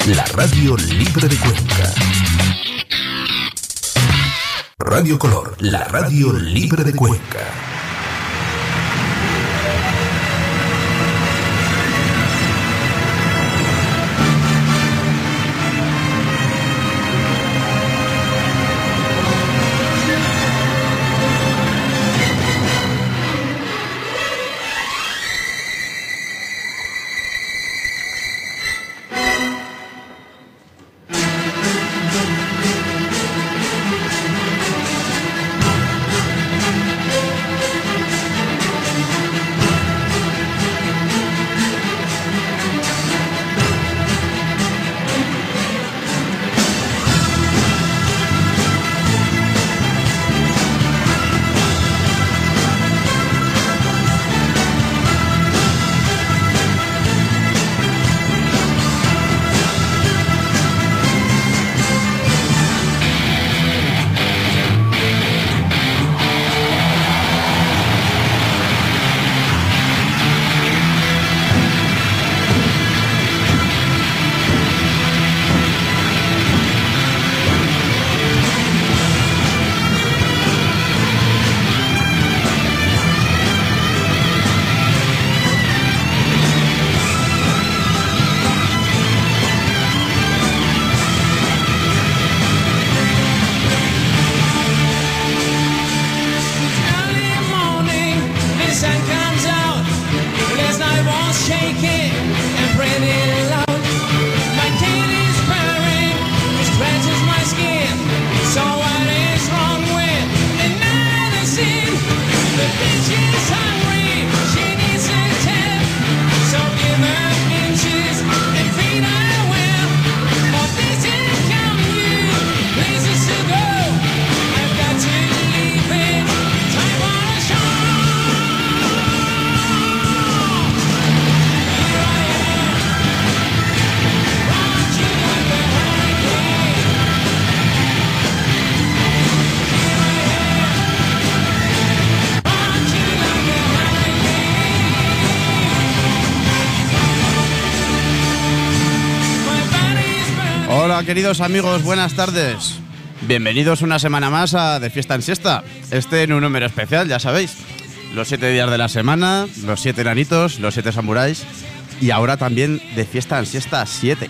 la radio libre de Cuenca. Radio Color, la radio libre de Cuenca. Hola queridos amigos, buenas tardes. Bienvenidos una semana más a De Fiesta en Siesta. En un número especial, ya sabéis. Los 7 días de la semana, los 7 enanitos, los 7 samuráis. Y ahora también De Fiesta en Siesta 7.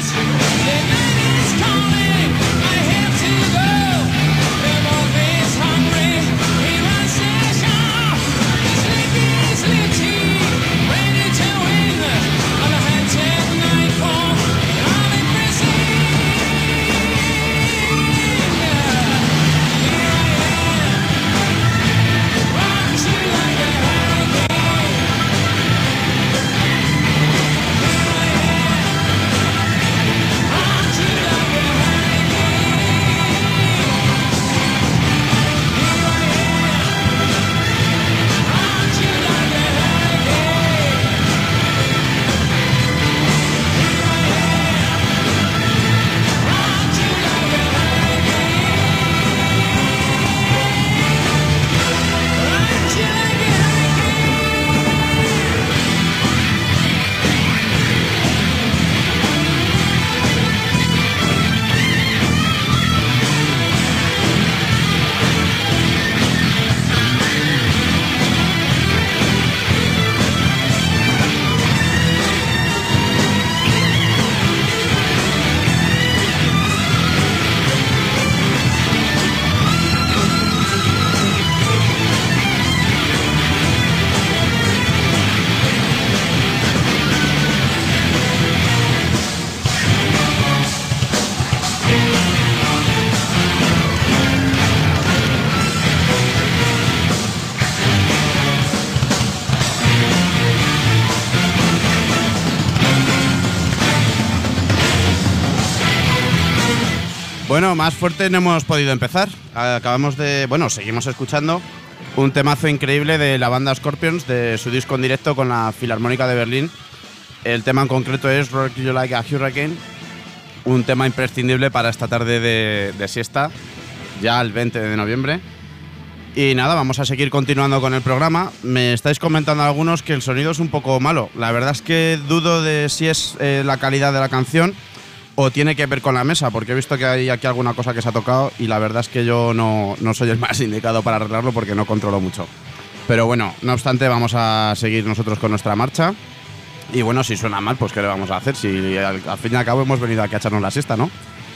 Bueno, más fuerte no hemos podido empezar. Seguimos escuchando un temazo increíble de la banda Scorpions, de su disco en directo con la Filarmónica de Berlín. El tema en concreto es Rock You Like a Hurricane, un tema imprescindible para esta tarde de siesta, ya el 20 de noviembre. Y nada, vamos a seguir continuando con el programa. Me estáis comentando algunos que el sonido es un poco malo. La verdad es que dudo de si es la calidad de la canción, o tiene que ver con la mesa, porque he visto que hay aquí alguna cosa que se ha tocado y la verdad es que yo no soy el más indicado para arreglarlo porque no controlo mucho. Pero bueno, no obstante, vamos a seguir nosotros con nuestra marcha. Y bueno, si suena mal, pues ¿qué le vamos a hacer? Si al fin y al cabo hemos venido aquí a echarnos la siesta, ¿no?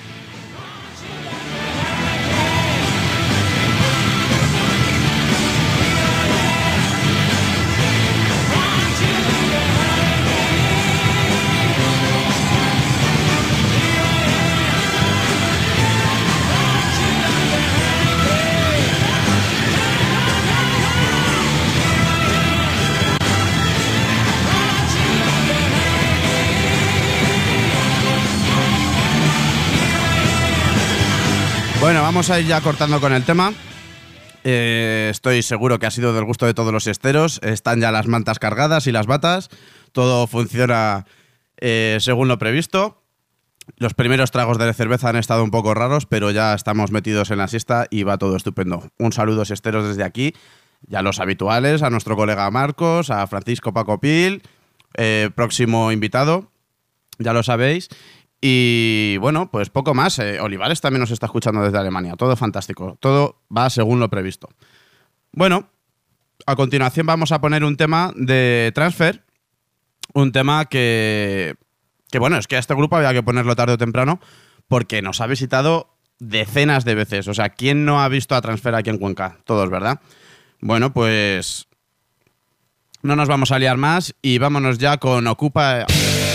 Bueno, vamos a ir ya cortando con el tema. Estoy seguro que ha sido del gusto de todos los siesteros. Están ya las mantas cargadas y las batas. Todo funciona según lo previsto. Los primeros tragos de cerveza han estado un poco raros, pero ya estamos metidos en la siesta y va todo estupendo. Un saludo, siesteros, desde aquí. Ya los habituales, a nuestro colega Marcos, a Francisco Paco Pil, próximo invitado, ya lo sabéis. Y bueno, pues poco más. Olivares también nos está escuchando desde Alemania. Todo fantástico. Todo va según lo previsto. Bueno, a continuación vamos a poner un tema de Transfer. Un tema que bueno, es que a este grupo había que ponerlo tarde o temprano porque nos ha visitado decenas de veces. O sea, ¿quién no ha visto a Transfer aquí en Cuenca? Todos, ¿verdad? Bueno, pues no nos vamos a liar más y vámonos ya con Ocupa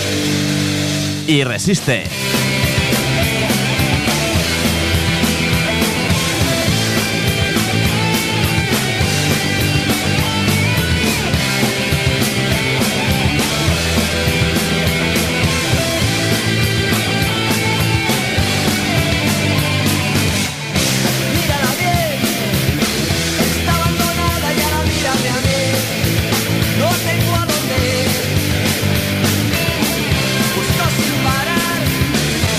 y Resiste. Busco sin parar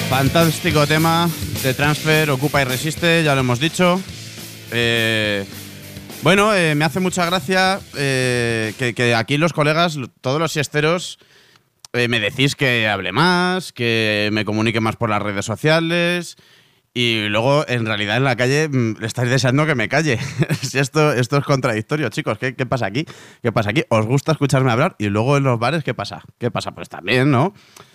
Fantástico tema de Transfer, Ocupa y Resiste, ya lo hemos dicho. Me hace mucha gracia que aquí los colegas, todos los siesteros, me decís que hable más, que me comunique más por las redes sociales y luego en realidad en la calle le estáis deseando que me calle. Si esto es contradictorio, chicos. ¿Qué pasa aquí? ¿Qué pasa aquí? ¿Os gusta escucharme hablar? Y luego en los bares, ¿qué pasa? ¿Qué pasa? Pues también, ¿no?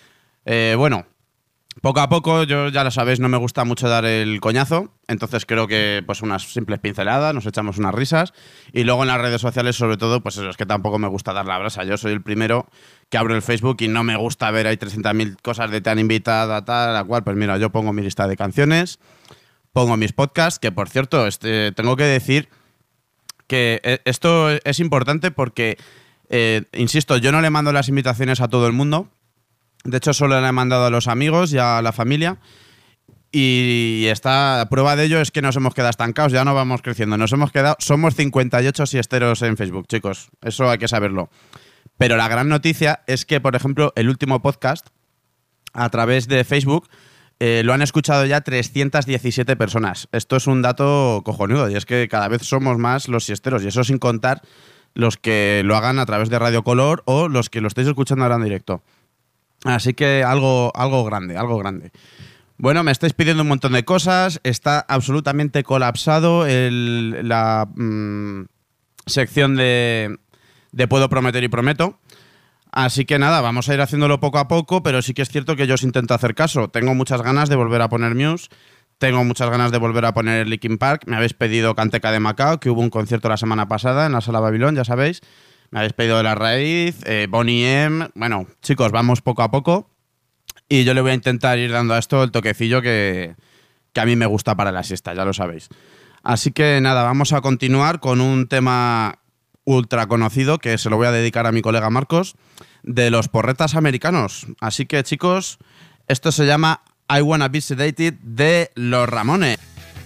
Poco a poco, yo ya lo sabéis, no me gusta mucho dar el coñazo, entonces creo que pues unas simples pinceladas, nos echamos unas risas y luego en las redes sociales sobre todo, pues eso, es que tampoco me gusta dar la brasa. Yo soy el primero que abro el Facebook y no me gusta ver ahí 300.000 cosas de te han invitado a tal, a cual. Pues mira, yo pongo mi lista de canciones, pongo mis podcasts, que por cierto, tengo que decir que esto es importante porque, insisto, yo no le mando las invitaciones a todo el mundo. De hecho, solo le he mandado a los amigos y a la familia. Y prueba de ello es que nos hemos quedado estancados, ya no vamos creciendo. Somos 58 siesteros en Facebook, chicos. Eso hay que saberlo. Pero la gran noticia es que, por ejemplo, el último podcast, a través de Facebook, lo han escuchado ya 317 personas. Esto es un dato cojonudo y es que cada vez somos más los siesteros. Y eso sin contar los que lo hagan a través de Radio Color o los que lo estéis escuchando ahora en directo. Así que algo grande, algo grande. Bueno, me estáis pidiendo un montón de cosas. Está absolutamente colapsado la sección de Puedo Prometer y Prometo. Así que nada, vamos a ir haciéndolo poco a poco, pero sí que es cierto que yo os intento hacer caso. Tengo muchas ganas de volver a poner Muse. Tengo muchas ganas de volver a poner Linkin Park. Me habéis pedido Canteca de Macao, que hubo un concierto la semana pasada en la Sala Babilón, ya sabéis. Me habéis pedido De la Raíz, Boney M. Bueno, chicos, vamos poco a poco. Y yo le voy a intentar ir dando a esto el toquecillo que a mí me gusta para la siesta, ya lo sabéis. Así que nada, vamos a continuar con un tema ultra conocido que se lo voy a dedicar a mi colega Marcos, de los Porretas Americanos. Así que, chicos, esto se llama I Wanna Be Sedated de Los Ramones.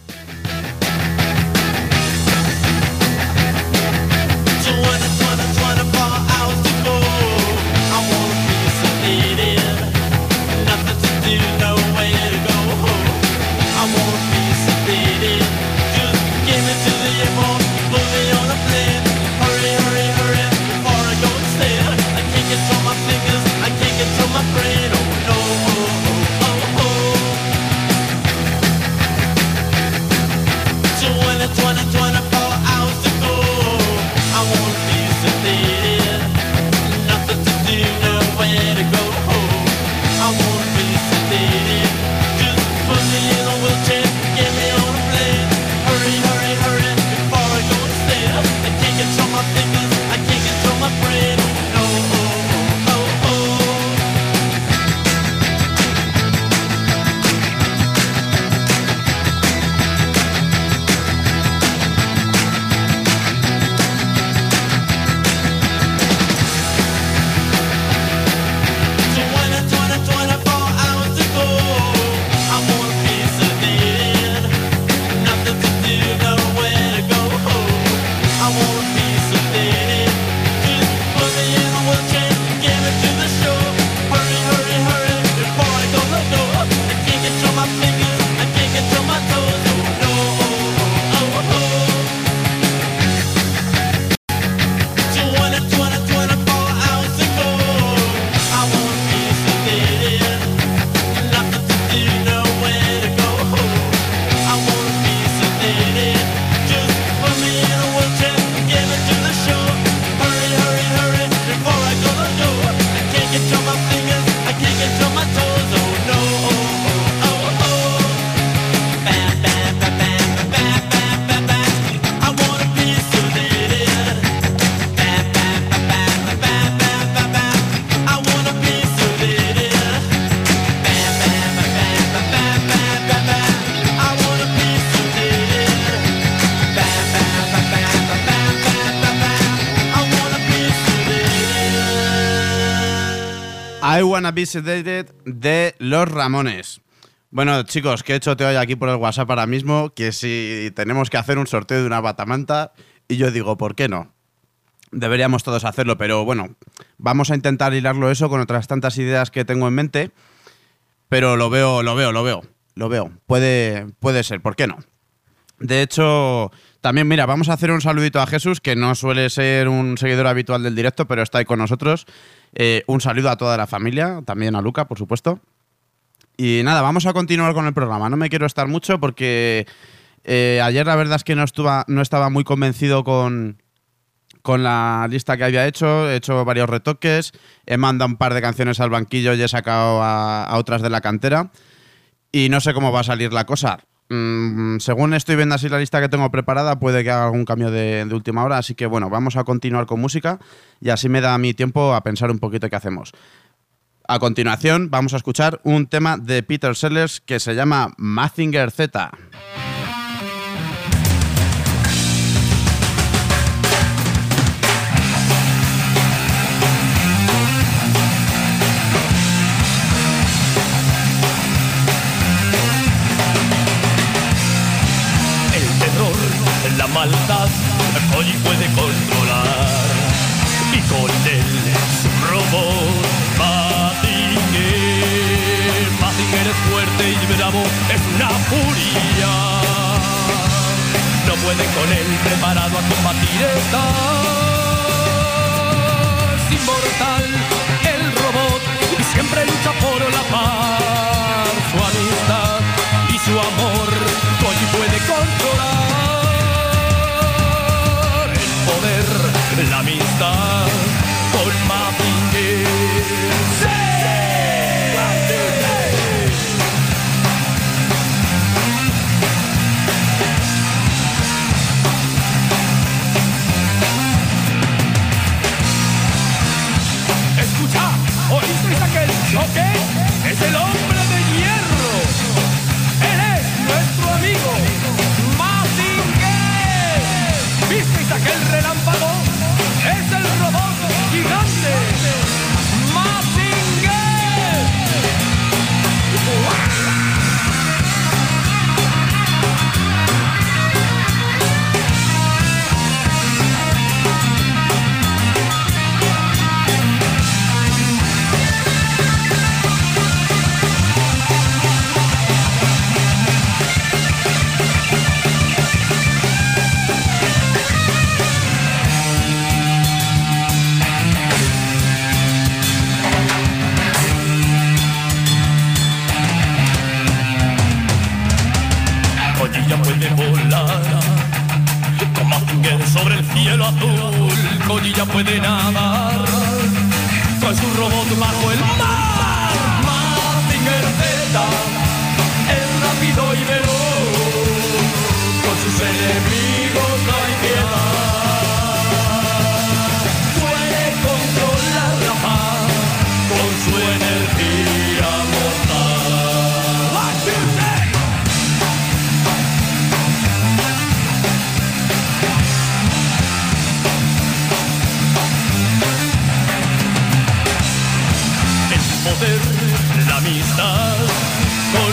I Wanna Be Sedated de Los Ramones. Bueno, chicos, que he hecho hoy aquí por el WhatsApp ahora mismo, que si tenemos que hacer un sorteo de una batamanta, y yo digo, ¿por qué no? Deberíamos todos hacerlo, pero bueno, vamos a intentar hilarlo eso con otras tantas ideas que tengo en mente. pero lo veo. Puede ser, ¿por qué no? De hecho, también, mira, vamos a hacer un saludito a Jesús, que no suele ser un seguidor habitual del directo, pero está ahí con nosotros. Un saludo a toda la familia, también a Luca, por supuesto. Y nada, vamos a continuar con el programa. No me quiero estar mucho porque ayer la verdad es que no estaba muy convencido con la lista que había hecho. He hecho varios retoques, he mandado un par de canciones al banquillo y he sacado a otras de la cantera. Y no sé cómo va a salir la cosa. Según estoy viendo así la lista que tengo preparada, puede que haga algún cambio de última hora. Así que bueno, vamos a continuar con música y así me da mi tiempo a pensar un poquito qué hacemos. A continuación vamos a escuchar un tema de Peter Sellers que se llama Mazinger Z. La maldad hoy puede controlar y con él su robot Mazinger es fuerte y bravo, es una furia. No puede con él, preparado a combatir es inmortal el robot y siempre lucha por la paz. Su amistad y su amor hoy puede controlar. La amistad con Mazinger. ¡Sí! Escucha, ¿oísteis aquel choque? Es el hombre de hierro. Él es nuestro amigo Mazinger. ¿Visteis aquel relámpago? ¡Es el robot gigante! ¡Mazinger! Codilla puede volar, con Mazinger sobre el cielo azul. Codilla puede nadar, con su robot bajo el mar. Mazinger Z es rápido y veloz, con sus enemigos no hay piedad. Puede controlar la paz con su energía mortal. Poder, la amistad con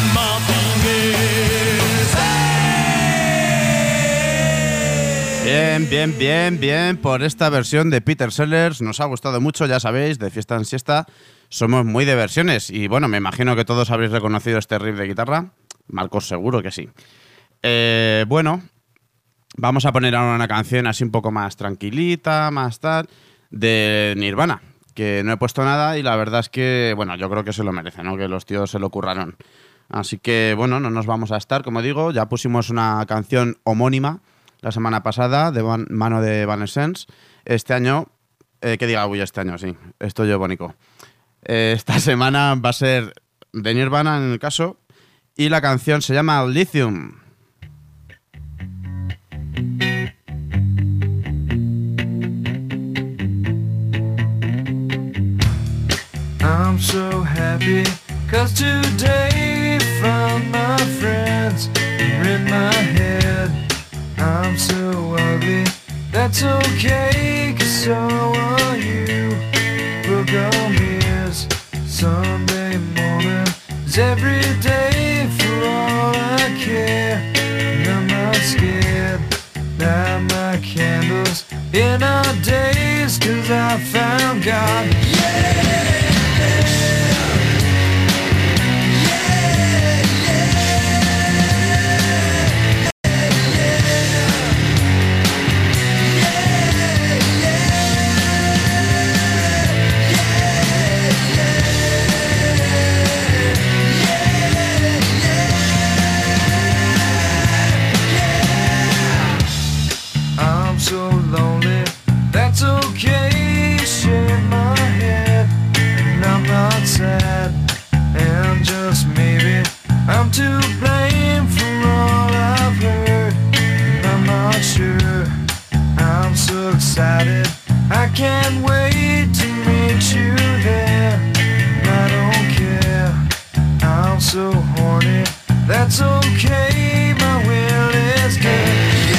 Mazinger. Bien, por esta versión de Peter Sellers. Nos ha gustado mucho, ya sabéis, de Fiesta en Siesta somos muy de versiones. Y bueno, me imagino que todos habréis reconocido este riff de guitarra. Marcos seguro que sí. Bueno, vamos a poner ahora una canción así un poco más tranquilita, más tal, de Nirvana, que no he puesto nada y la verdad es que, bueno, yo creo que se lo merece, ¿no? Que los tíos se lo curraron. Así que, bueno, no nos vamos a estar, como digo. Ya pusimos una canción homónima la semana pasada, de mano de Evanescence. Este año, este año, sí, estoy yo bónico. Esta semana va a ser de Nirvana en el caso, y la canción se llama Lithium. I'm so happy, 'cause today found my friends are in my head. I'm so ugly, that's okay, 'cause so are you. Book on ears, Sunday morning is every day for all I care. And I'm not scared, light my candles in our days, 'cause I found God. Yeah! Yeah! so horny. That's okay, my will is good.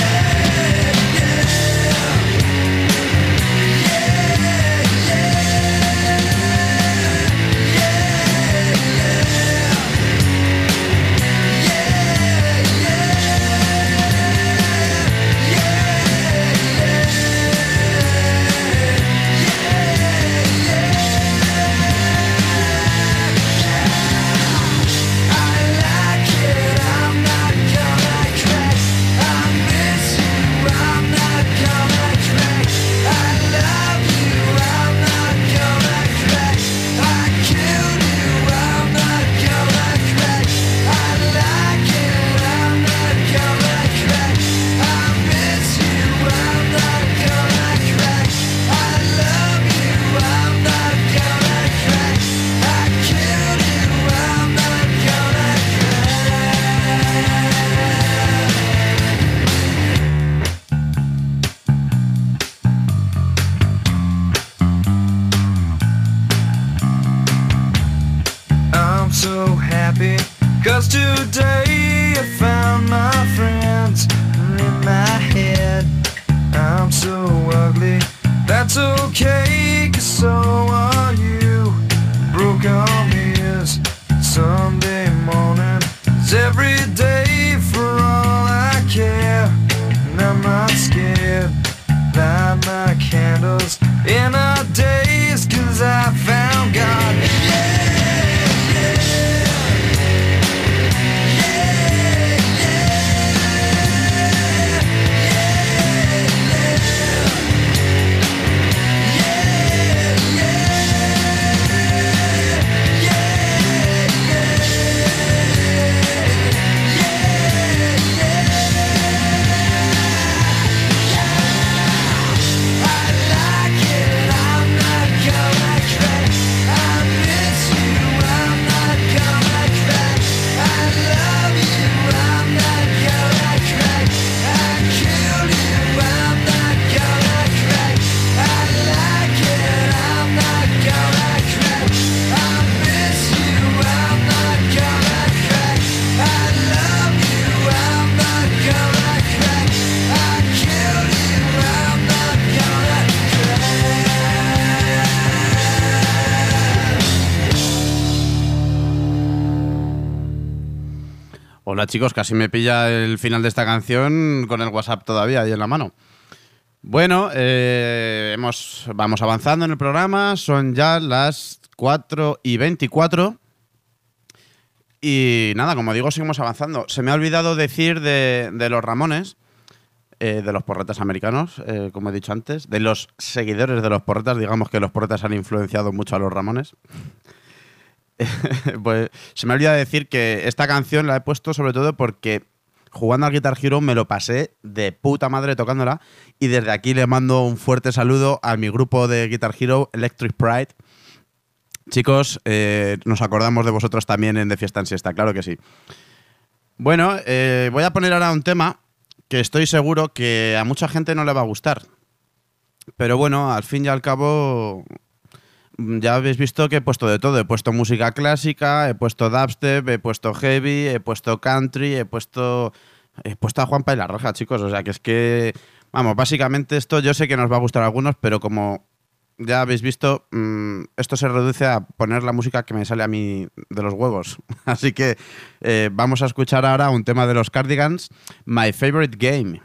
Cause today I found my friends in my head. I'm so ugly, that's okay, cause so are you. Broke arm is Sunday morning, it's every day for all I care. And I'm not scared, light my candles in our days, cause I found God. Hola chicos, casi me pilla el final de esta canción con el WhatsApp todavía ahí en la mano. Bueno, vamos avanzando en el programa, son ya las 4:24 y nada, como digo, seguimos avanzando. Se me ha olvidado decir de los Ramones, de los porretas americanos, como he dicho antes, de los seguidores de los porretas, digamos que los porretas han influenciado mucho a los Ramones. Pues se me ha olvidado decir que esta canción la he puesto sobre todo porque jugando al Guitar Hero me lo pasé de puta madre tocándola y desde aquí le mando un fuerte saludo a mi grupo de Guitar Hero, Electric Pride. Chicos, nos acordamos de vosotros también en De Fiesta en Siesta, claro que sí. Bueno, voy a poner ahora un tema que estoy seguro que a mucha gente no le va a gustar. Pero bueno, al fin y al cabo ya habéis visto que he puesto de todo. He puesto música clásica, he puesto dubstep, he puesto heavy, he puesto country, he puesto a Juanpa y la Roja, chicos. O sea, que es que, vamos, básicamente esto yo sé que nos va a gustar a algunos, pero como ya habéis visto, esto se reduce a poner la música que me sale a mí de los huevos. Así que vamos a escuchar ahora un tema de los Cardigans, My Favorite Game.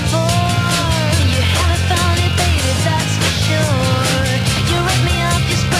Just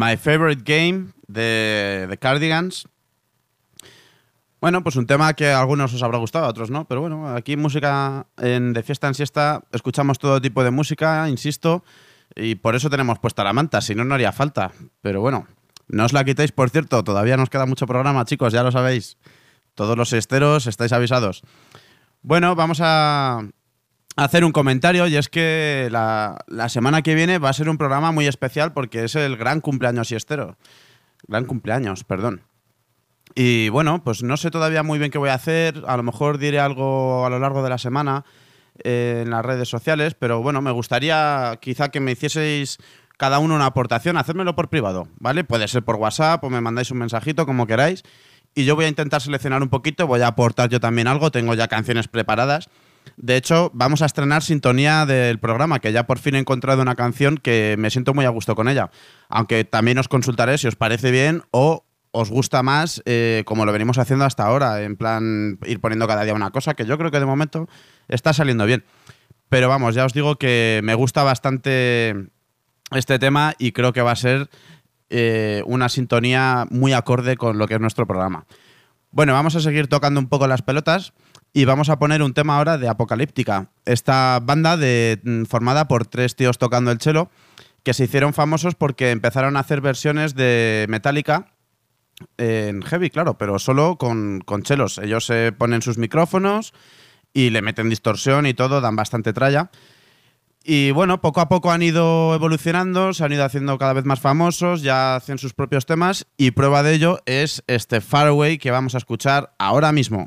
My Favorite Game de Cardigans. Bueno, pues un tema que a algunos os habrá gustado, a otros no, pero bueno, aquí música de fiesta en siesta escuchamos todo tipo de música, insisto, y por eso tenemos puesta la manta, si no, no haría falta. Pero bueno, no os la quitéis, por cierto, todavía nos queda mucho programa, chicos, ya lo sabéis. Todos los esteros estáis avisados. Bueno, vamos a hacer un comentario, y es que la semana que viene va a ser un programa muy especial porque es el gran cumpleaños siestero. Gran cumpleaños, perdón. Y bueno, pues no sé todavía muy bien qué voy a hacer. A lo mejor diré algo a lo largo de la semana en las redes sociales, pero bueno, me gustaría quizá que me hicieseis cada uno una aportación, hacérmelo por privado, ¿vale? Puede ser por WhatsApp o me mandáis un mensajito, como queráis. Y yo voy a intentar seleccionar un poquito, voy a aportar yo también algo, tengo ya canciones preparadas. De hecho, vamos a estrenar sintonía del programa, que ya por fin he encontrado una canción que me siento muy a gusto con ella. Aunque también os consultaré si os parece bien o os gusta más como lo venimos haciendo hasta ahora, en plan ir poniendo cada día una cosa, que yo creo que de momento está saliendo bien. Pero vamos, ya os digo que me gusta bastante este tema y creo que va a ser una sintonía muy acorde con lo que es nuestro programa. Bueno, vamos a seguir tocando un poco las pelotas y vamos a poner un tema ahora de Apocalíptica. Esta banda formada por 3 tíos tocando el cello que se hicieron famosos porque empezaron a hacer versiones de Metallica en heavy, claro, pero solo con chelos. Ellos se ponen sus micrófonos y le meten distorsión y todo, dan bastante tralla. Y bueno, poco a poco han ido evolucionando, se han ido haciendo cada vez más famosos, ya hacen sus propios temas y prueba de ello es este Far Away que vamos a escuchar ahora mismo.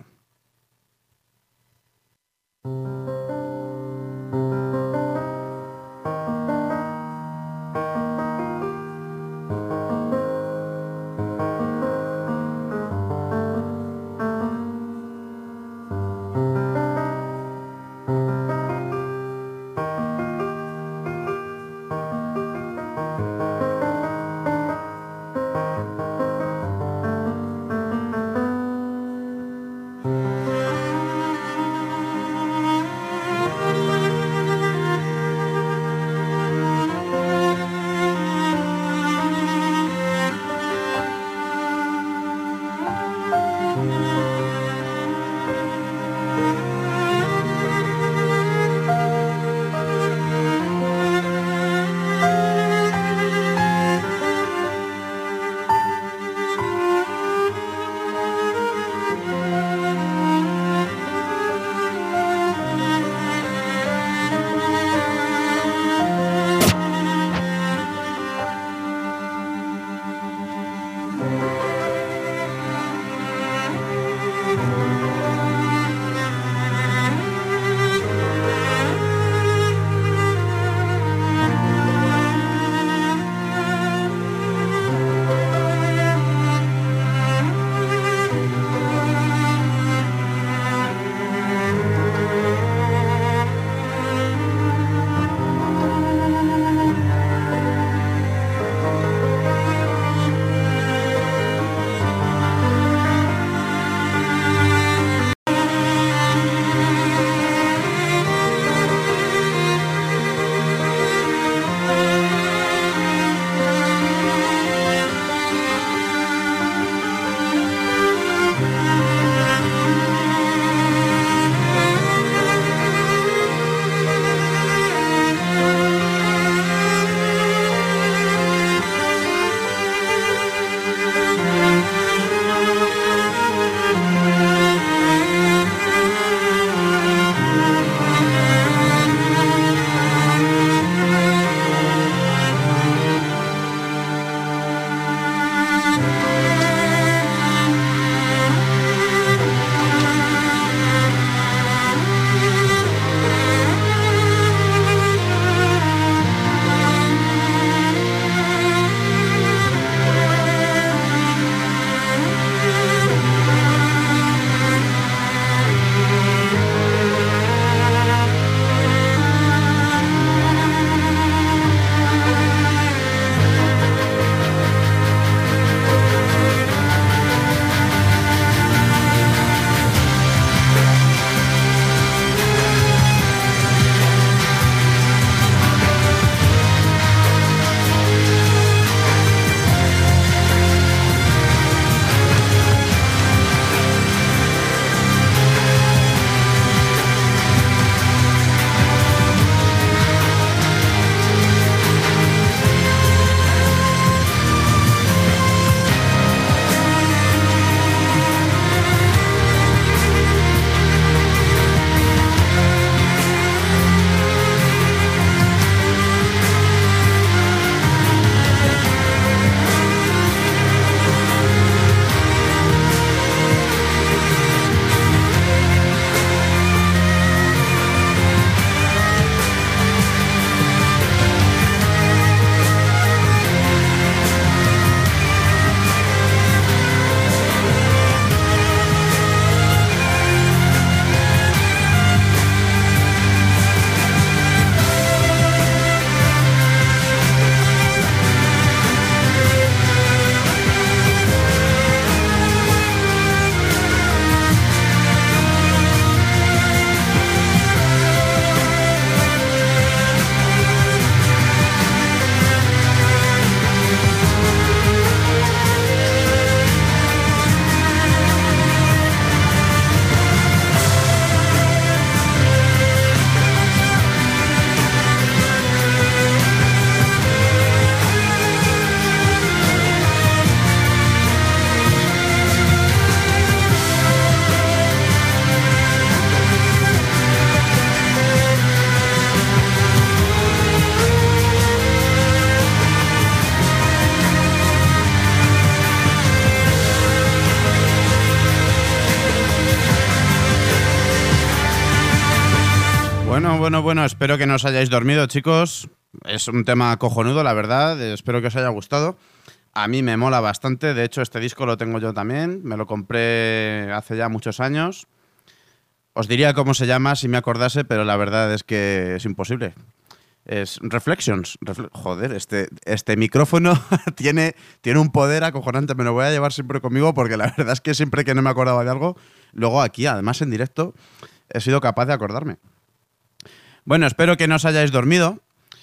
Bueno, espero que no os hayáis dormido, chicos. Es un tema cojonudo, la verdad. Espero que os haya gustado. A mí me mola bastante. De hecho, este disco lo tengo yo también. Me lo compré hace ya muchos años. Os diría cómo se llama si me acordase, pero la verdad es que es imposible. Es Reflections. Joder, este micrófono tiene un poder acojonante. Me lo voy a llevar siempre conmigo porque la verdad es que siempre que no me acordaba de algo, luego aquí, además en directo, he sido capaz de acordarme. Bueno, espero que no os hayáis dormido.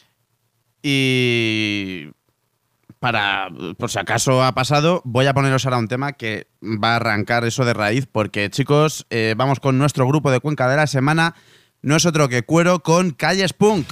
Y por si acaso ha pasado, voy a poneros ahora un tema que va a arrancar eso de raíz, porque, chicos, vamos con nuestro grupo de Cuenca de la semana. No es otro que Cuero con Calles Punk.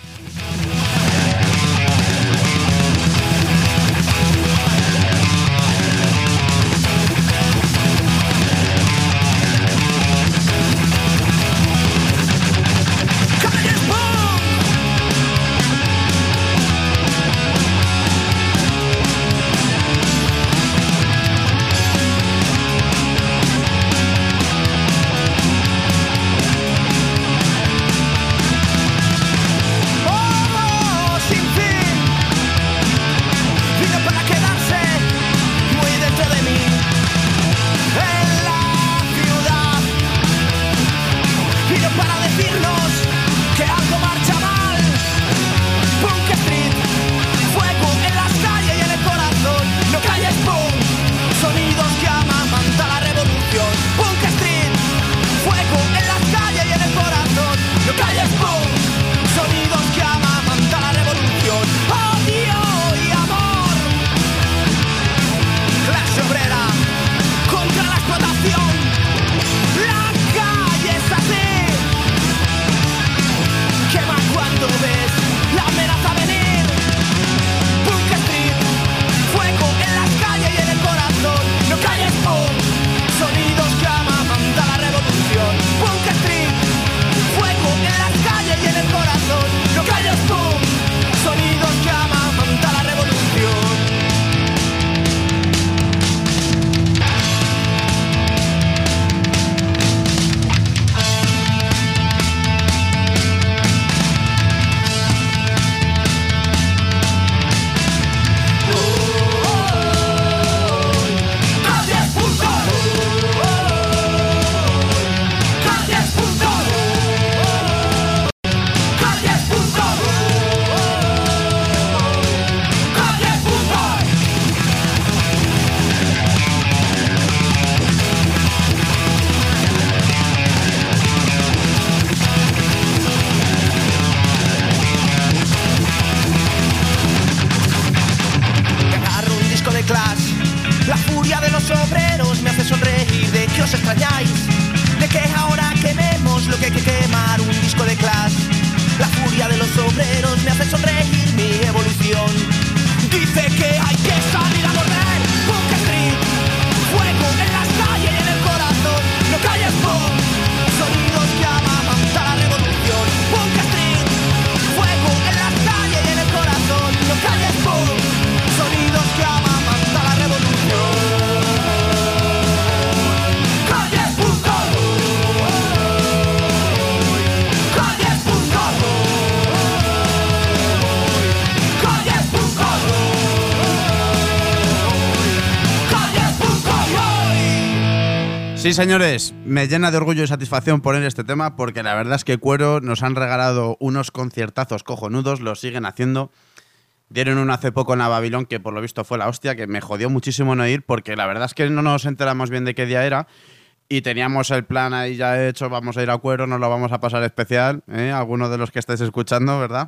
Sí, señores, me llena de orgullo y satisfacción poner este tema porque la verdad es que Cuero nos han regalado unos conciertazos cojonudos, lo siguen haciendo. Dieron uno hace poco en la Babilón que por lo visto fue la hostia, que me jodió muchísimo no ir porque la verdad es que no nos enteramos bien de qué día era y teníamos el plan ahí ya hecho, vamos a ir a Cuero, nos lo vamos a pasar especial, algunos de los que estáis escuchando, ¿verdad?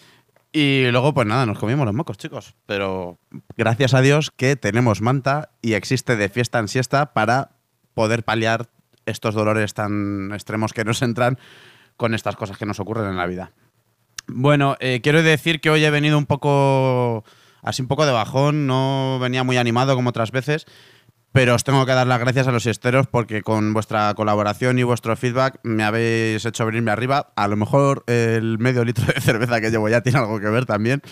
Y luego, pues nada, nos comimos los mocos, chicos. Pero gracias a Dios que tenemos manta y existe de fiesta en siesta para poder paliar estos dolores tan extremos que nos entran con estas cosas que nos ocurren en la vida. Bueno, quiero decir que hoy he venido un poco de bajón, no venía muy animado como otras veces, pero os tengo que dar las gracias a los siesteros porque con vuestra colaboración y vuestro feedback me habéis hecho venirme arriba. A lo mejor el medio litro de cerveza que llevo ya tiene algo que ver también,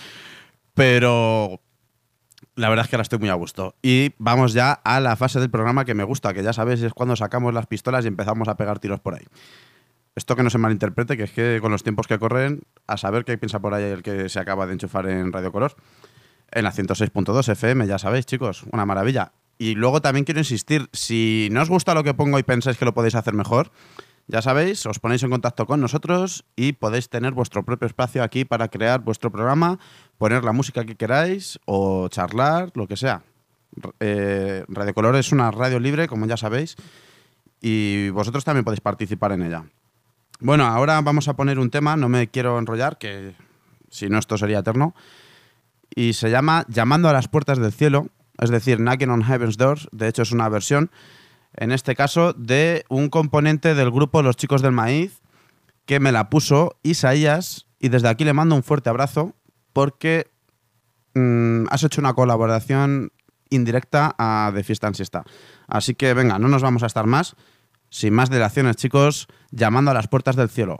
pero la verdad es que ahora estoy muy a gusto. Y vamos ya a la fase del programa que me gusta, que ya sabéis es cuando sacamos las pistolas y empezamos a pegar tiros por ahí. Esto que no se malinterprete, que es que con los tiempos que corren, a saber qué piensa por ahí el que se acaba de enchufar en Radio Color. En la 106.2 FM, ya sabéis, chicos, una maravilla. Y luego también quiero insistir, si no os gusta lo que pongo y pensáis que lo podéis hacer mejor, ya sabéis, os ponéis en contacto con nosotros y podéis tener vuestro propio espacio aquí para crear vuestro programa, poner la música que queráis o charlar, lo que sea. Radio Color es una radio libre, como ya sabéis, y vosotros también podéis participar en ella. Bueno, ahora vamos a poner un tema, no me quiero enrollar, que si no esto sería eterno, y se llama Llamando a las puertas del cielo, es decir, Knocking on Heaven's Doors. De hecho es una versión, en este caso, de un componente del grupo Los Chicos del Maíz, que me la puso Isaías, y desde aquí le mando un fuerte abrazo, porque has hecho una colaboración indirecta a De Fiesta en Siesta. Así que venga, no nos vamos a estar más. Sin más dilaciones, chicos, Llamando a las puertas del cielo.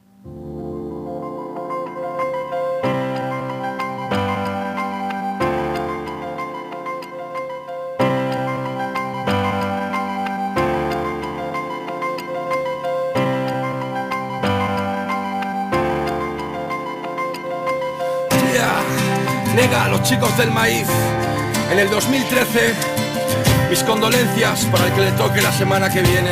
Nega a los Chicos del Maíz. En el 2013, mis condolencias para el que le toque la semana que viene.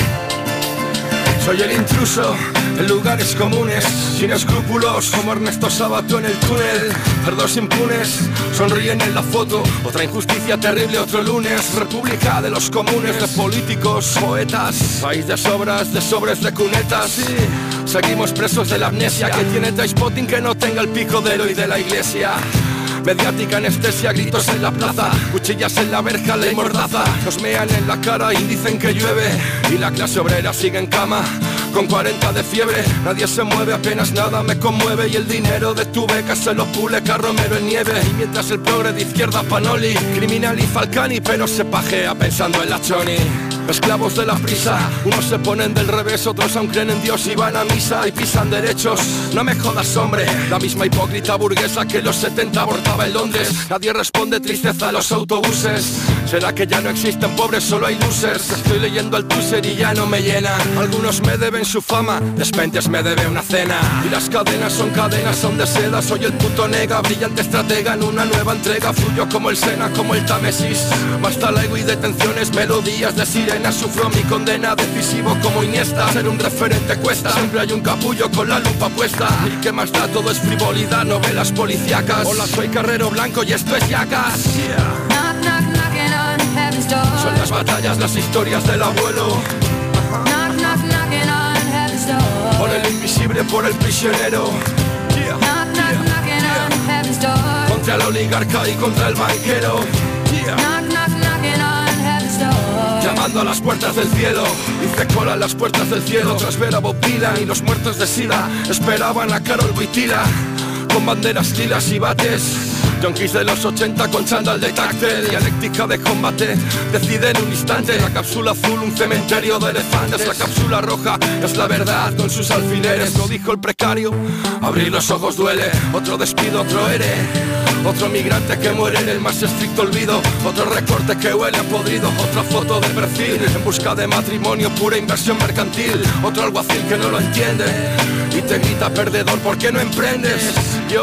Soy el intruso en lugares comunes, sin escrúpulos, como Ernesto Sabato en el túnel. Cerdos impunes sonríen en la foto. Otra injusticia terrible otro lunes. República de los comunes, de políticos, poetas. País de sobras, de sobres de cunetas. Sí. Seguimos presos de la amnesia que tiene Trainspotting que no tenga el pico de héroe de la iglesia. Mediática anestesia, gritos en la plaza, cuchillas en la verja, ley mordaza. Nos mean en la cara y dicen que llueve, y la clase obrera sigue en cama con 40 de fiebre. Nadie se mueve, apenas nada me conmueve, y el dinero de tu beca se lo pule Carromero en nieve. Y mientras el progre de izquierda Panoli, criminal y Falcani, pero se pajea pensando en la Choni. Esclavos de la prisa, unos se ponen del revés, otros aún creen en Dios y van a misa y pisan derechos. No me jodas, hombre, la misma hipócrita burguesa que en los 70 abortaba en Londres. Nadie responde, tristeza a los autobuses. ¿Será que ya no existen pobres, solo hay losers? Estoy leyendo al Tusser y ya no me llena. Algunos me deben su fama, Despentes me debe una cena. Y las cadenas son de seda. Soy el puto nega, brillante estratega en una nueva entrega. Fluyo como el Sena, como el Támesis. Basta laigo y detenciones, melodías de sirena. Sufro mi condena, decisivo como Iniesta. Ser un referente cuesta, siempre hay un capullo con la lupa puesta. ¿Y qué más da? Todo es frivolidad, novelas policíacas. Hola, soy Carrero Blanco y esto es Yacas. Yeah. Knock, knock, knocking on heaven's door. Son las batallas, las historias del abuelo. Knock, knock, knocking on heaven's door. Por el invisible, por el prisionero. Yeah. Knock, knock, knocking on heaven's door. Contra la oligarca y contra el banquero. Yeah. Knock, knock, knocking on heaven's door. Llamando a las puertas del cielo, hice cola en las puertas del cielo. Tras ver a Bob Dylan y los muertos de sida, esperaban a Karol Wojtyla con banderas lilas y bates. Junkies de los 80 con chándal de táctil. Dialéctica de combate, decide en un instante. La cápsula azul, un cementerio de elefantes. La cápsula roja es la verdad con sus alfileres. Lo dijo el precario, abrir los ojos duele. Otro despido, otro ere. Otro migrante que muere en el más estricto olvido. Otro recorte que huele a podrido. Otra foto de perfil en busca de matrimonio, pura inversión mercantil. Otro alguacil que no lo entiende y te grita perdedor, ¿por qué no emprendes? Yo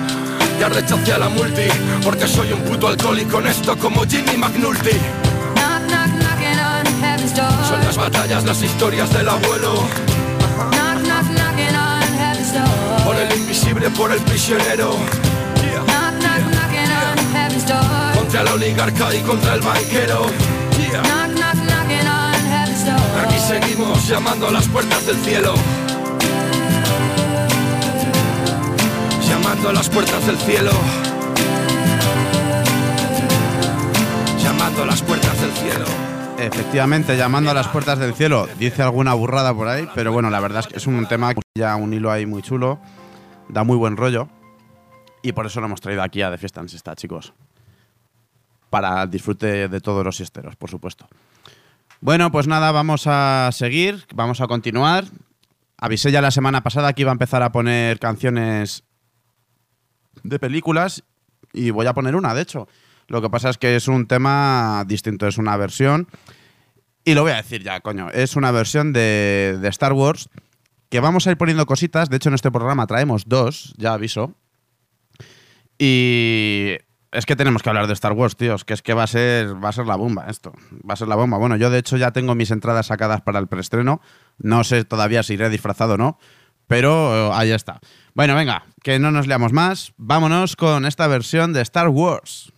ya rechacé a la multi porque soy un puto alcohólico honesto como Jimmy McNulty. Knock, knock, knocking on heaven's door. Son las batallas, las historias del abuelo. Knock, knock, knocking on heaven's door. Por el invisible, por el prisionero. Knock, knock, knocking on heaven's door. Contra la oligarca y contra el banquero. Knock, knock, knocking on heaven's door. Aquí seguimos llamando a las puertas del cielo. Llamando a las puertas del cielo. Llamando a las puertas del cielo. Efectivamente, llamando a las puertas del cielo. Dice alguna burrada por ahí, pero bueno, la verdad es que es un tema que ya un hilo ahí muy chulo. Da muy buen rollo. Y por eso lo hemos traído aquí a De Fiesta en Siesta, chicos. Para el disfrute de todos los siesteros, por supuesto. Bueno, pues nada, vamos a seguir, vamos a continuar. Avisé ya la semana pasada que iba a empezar a poner canciones de películas y voy a poner una, de hecho. Lo que pasa es que es un tema distinto, es una versión. Y lo voy a decir ya, coño. Es una versión de Star Wars que vamos a ir poniendo cositas. De hecho, en este programa traemos 2, ya aviso. Y es que tenemos que hablar de Star Wars, tíos, que es que va a ser la bomba esto. Va a ser la bomba. Bueno, yo de hecho ya tengo mis entradas sacadas para el preestreno. No sé todavía si iré disfrazado o no, pero ahí está. Bueno, venga, que no nos liamos más. Vámonos con esta versión de Star Wars.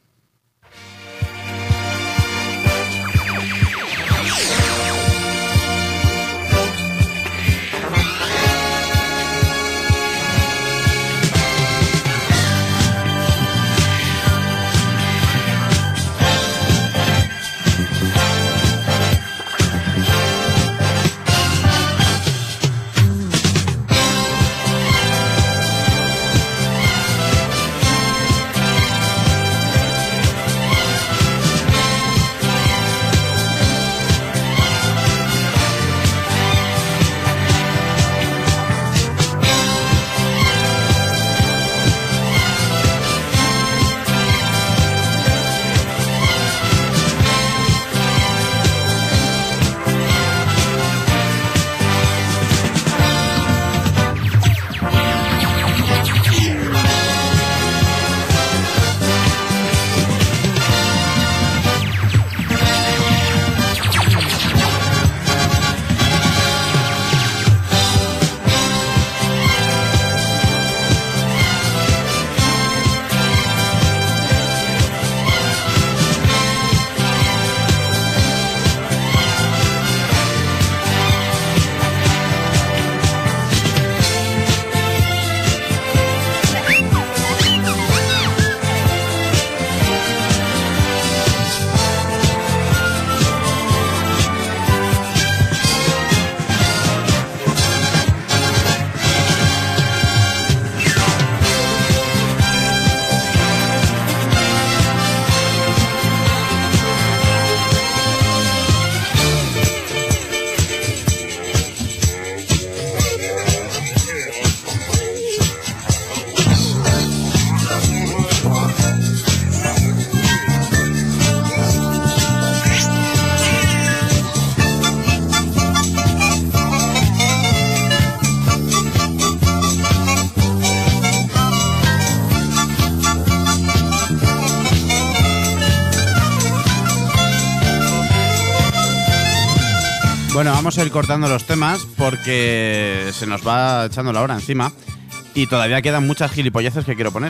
Bueno, vamos a ir cortando los temas porque se nos va echando la hora encima y todavía quedan muchas gilipolleces que quiero poner.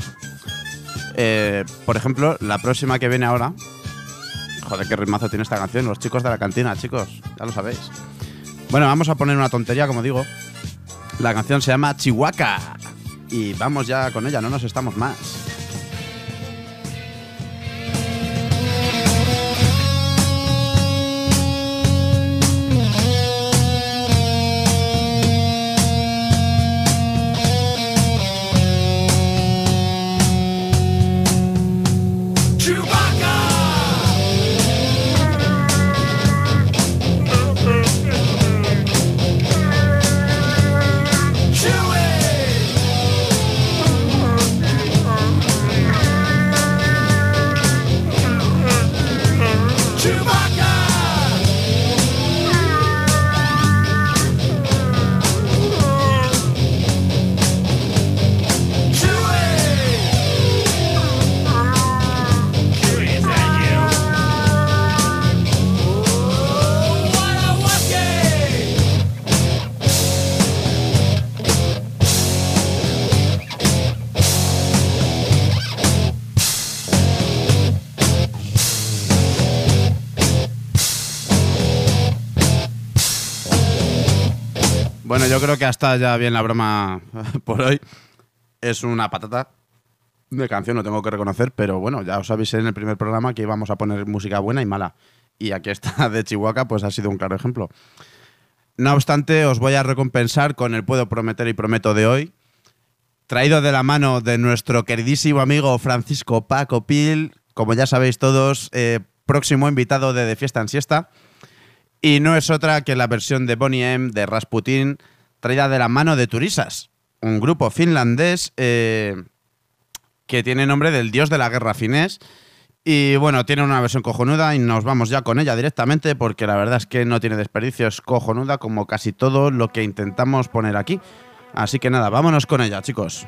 Por ejemplo, la próxima que viene ahora... Joder, qué ritmazo tiene esta canción. Los chicos de la cantina, chicos, ya lo sabéis. Bueno, vamos a poner una tontería, como digo. La canción se llama Chihuahua y vamos ya con ella, no nos estamos más. Bueno, yo creo que hasta ya bien la broma por hoy. Es una patata de canción, lo tengo que reconocer, pero bueno, ya os avisé en el primer programa que íbamos a poner música buena y mala. Y aquí está de Chihuahua, pues ha sido un claro ejemplo. No obstante, os voy a recompensar con el Puedo Prometer y Prometo de hoy, traído de la mano de nuestro queridísimo amigo Francisco Paco Pil, como ya sabéis todos, próximo invitado de Fiesta en Siesta. Y no es otra que la versión de Boney M de Rasputin, traída de la mano de Turisas, un grupo finlandés que tiene nombre del dios de la guerra finés Y bueno, tiene una versión cojonuda y nos vamos ya con ella directamente porque la verdad es que no tiene desperdicio, es cojonuda como casi todo lo que intentamos poner aquí. Así que nada, vámonos con ella, chicos.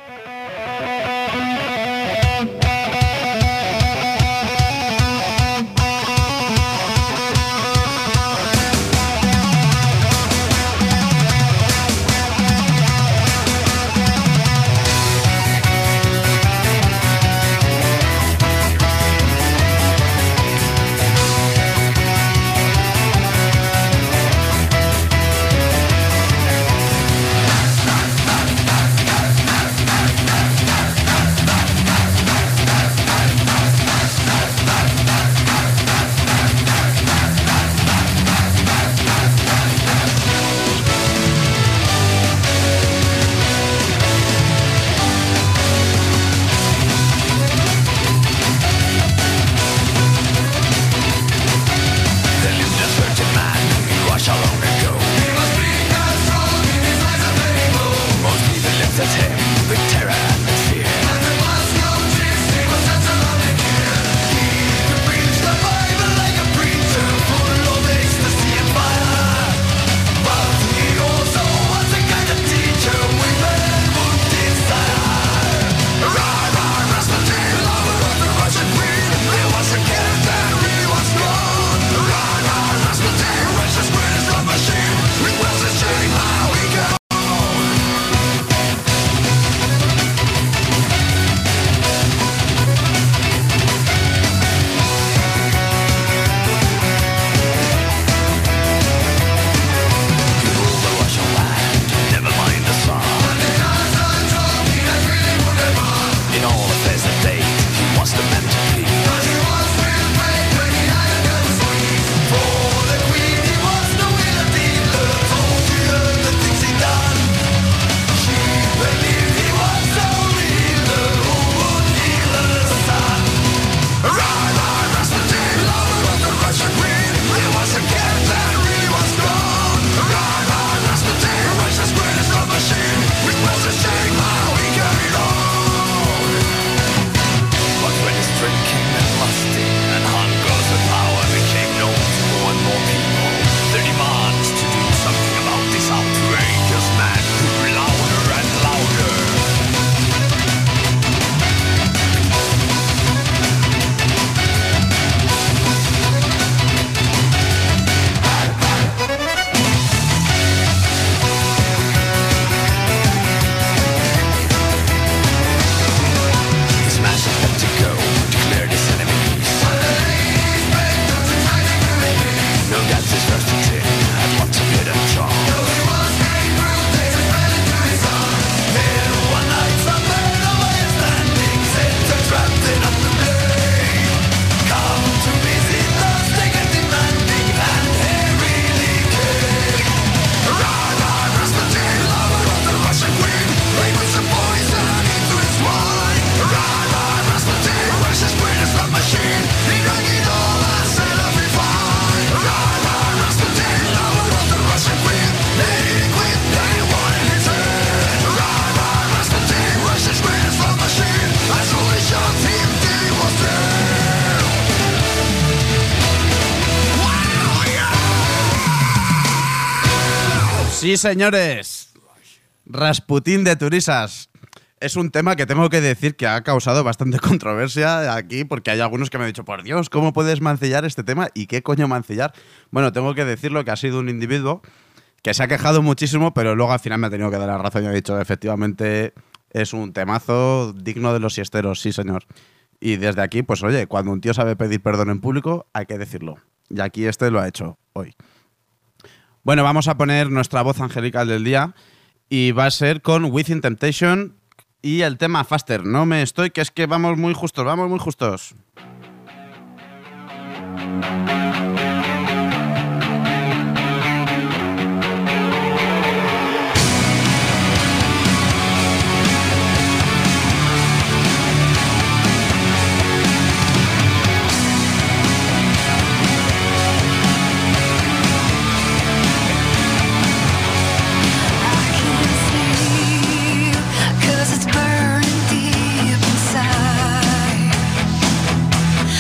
Sí, señores. Rasputín de Turisas. Es un tema que tengo que decir que ha causado bastante controversia aquí, porque hay algunos que me han dicho, por Dios, ¿cómo puedes mancillar este tema? ¿Y qué coño mancillar? Bueno, tengo que decirlo que ha sido un individuo que se ha quejado muchísimo, pero luego al final me ha tenido que dar la razón y ha dicho, efectivamente, es un temazo digno de los siesteros, sí, señor. Y desde aquí, pues oye, cuando un tío sabe pedir perdón en público, hay que decirlo. Y aquí este lo ha hecho hoy. Bueno, vamos a poner nuestra voz angelical del día y va a ser con Within Temptation y el tema Faster. No me estoy, que es que vamos muy justos, vamos muy justos. Cause it's burning deep inside.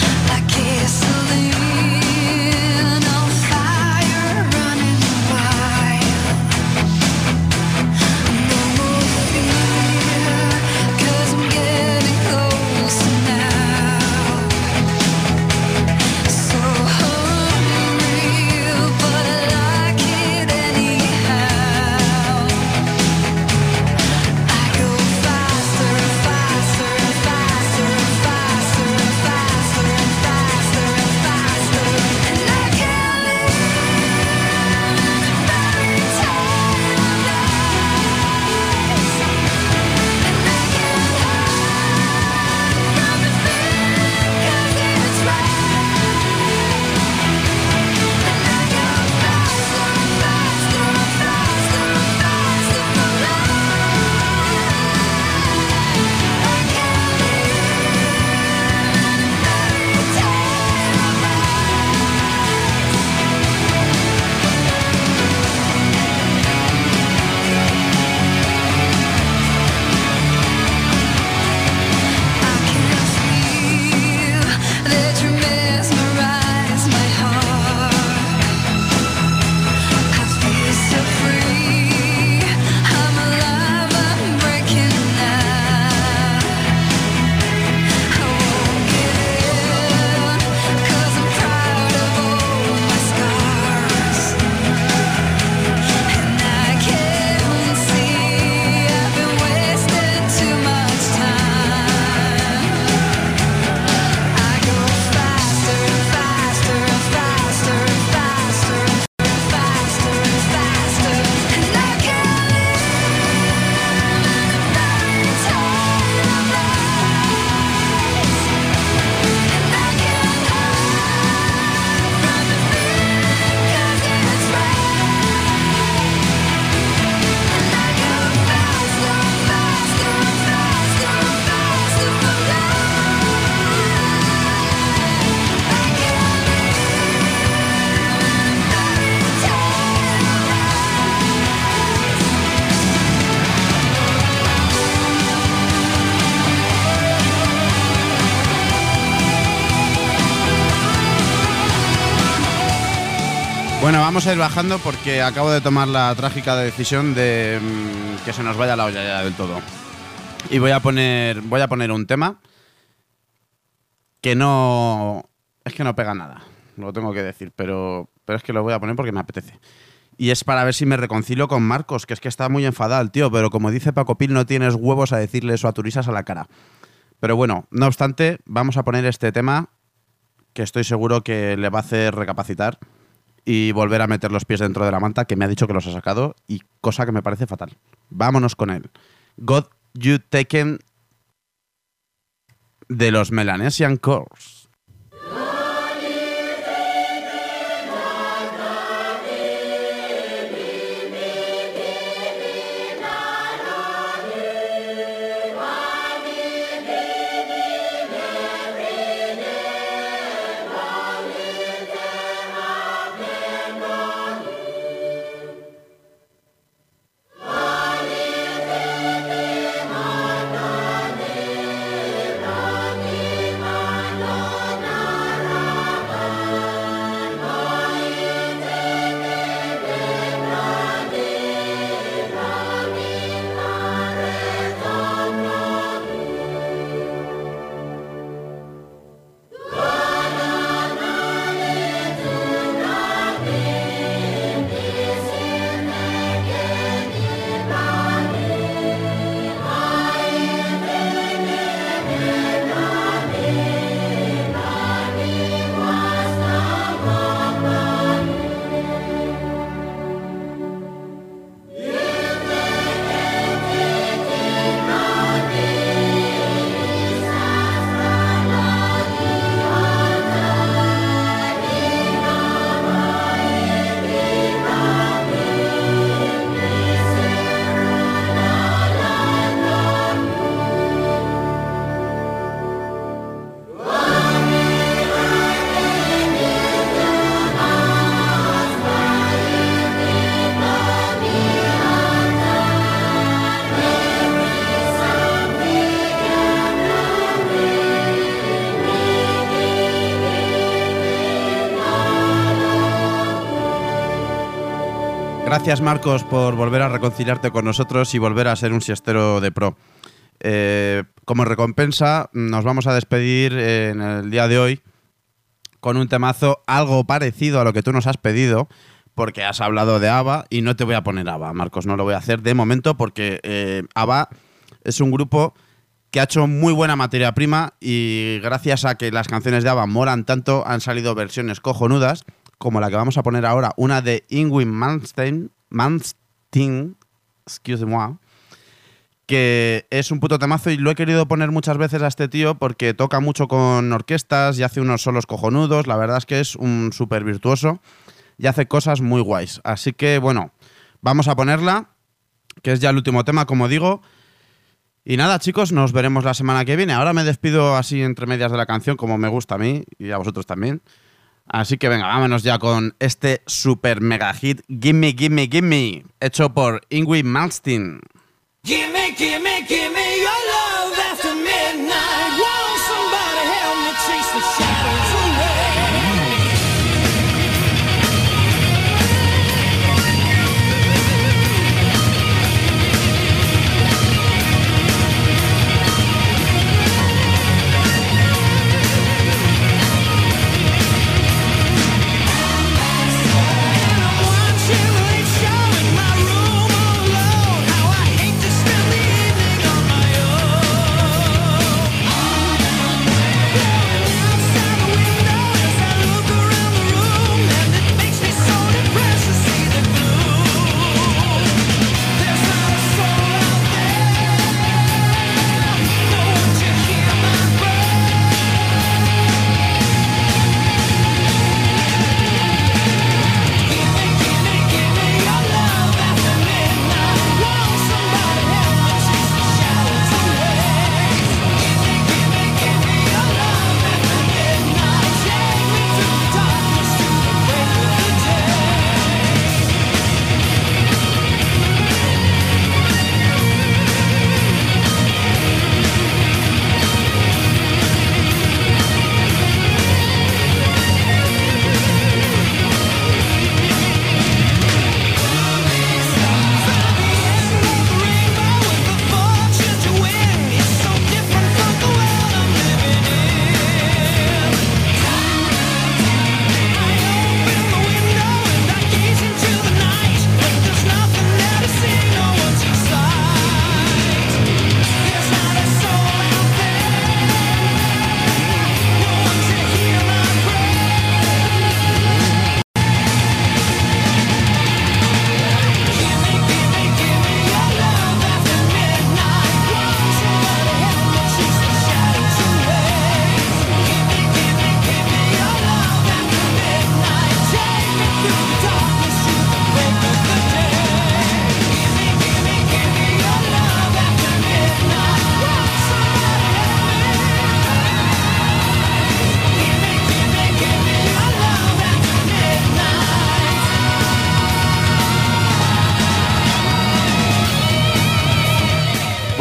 vamos a ir bajando porque acabo de tomar la trágica decisión de que se nos vaya la olla ya del todo. Y voy a poner un tema que no... Es que no pega nada, lo tengo que decir, pero es que lo voy a poner porque me apetece. Y es para ver si me reconcilio con Marcos, que es que está muy enfadado el tío, pero como dice Paco Pil, no tienes huevos a decirle eso a turistas a la cara. Pero bueno, no obstante, vamos a poner este tema que estoy seguro que le va a hacer recapacitar y volver a meter los pies dentro de la manta, que me ha dicho que los ha sacado, y cosa que me parece fatal. Vámonos con él. God You Taken de los Melanesian Chords. Gracias, Marcos, por volver a reconciliarte con nosotros y volver a ser un siestero de pro. Como recompensa, nos vamos a despedir en el día de hoy con un temazo algo parecido a lo que tú nos has pedido, porque has hablado de ABBA y no te voy a poner ABBA, Marcos, no lo voy a hacer de momento porque ABBA es un grupo que ha hecho muy buena materia prima y gracias a que las canciones de ABBA molan tanto, han salido versiones cojonudas, como la que vamos a poner ahora, una de Yngwie Malmsteen, excuse-moi, que es un puto temazo y lo he querido poner muchas veces a este tío porque toca mucho con orquestas y hace unos solos cojonudos, la verdad es que es un súper virtuoso y hace cosas muy guays. Así que, bueno, vamos a ponerla, que es ya el último tema, como digo. Y nada, chicos, nos veremos la semana que viene. Ahora me despido así entre medias de la canción, como me gusta a mí y a vosotros también. Así que venga, vámonos ya con este super mega hit Gimme, Gimme, Gimme, hecho por Yngwie Malmsteen. Gimme, gimme, gimme your love after midnight. Won't somebody help me chase the shadows away?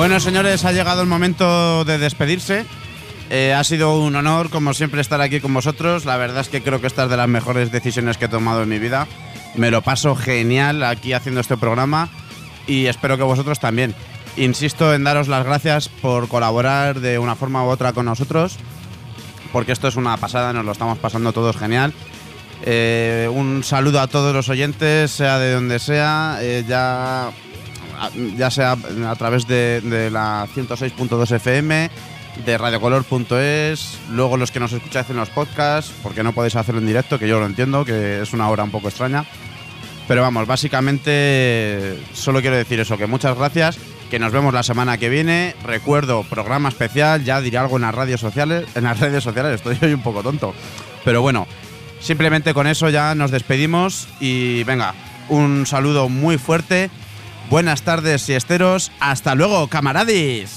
Bueno, señores, ha llegado el momento de despedirse. Ha sido un honor, como siempre, estar aquí con vosotros. La verdad es que creo que esta es de las mejores decisiones que he tomado en mi vida. Me lo paso genial aquí haciendo este programa y espero que vosotros también. Insisto en daros las gracias por colaborar de una forma u otra con nosotros, porque esto es una pasada, nos lo estamos pasando todos genial. Un saludo a todos los oyentes, sea de donde sea, ya sea a través de la 106.2 FM, de radiocolor.es, luego los que nos escucháis en los podcasts, porque no podéis hacerlo en directo, que yo lo entiendo, que es una hora un poco extraña. Pero vamos, básicamente solo quiero decir eso, que muchas gracias, que nos vemos la semana que viene. Recuerdo, programa especial, ya diré algo en las redes sociales, estoy hoy un poco tonto. Pero bueno, simplemente con eso ya nos despedimos y venga, un saludo muy fuerte. Buenas tardes, siesteros. Hasta luego, camaradis.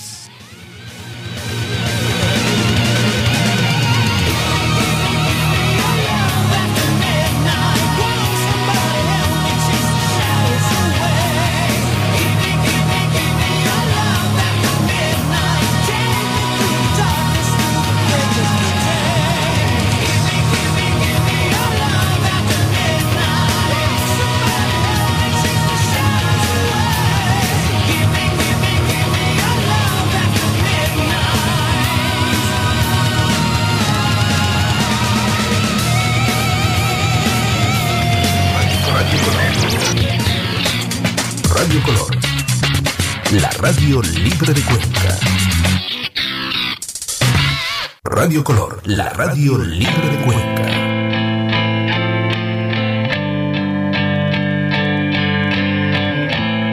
Radio Color, la radio libre de Cuenca. Radio Color, la radio libre de Cuenca.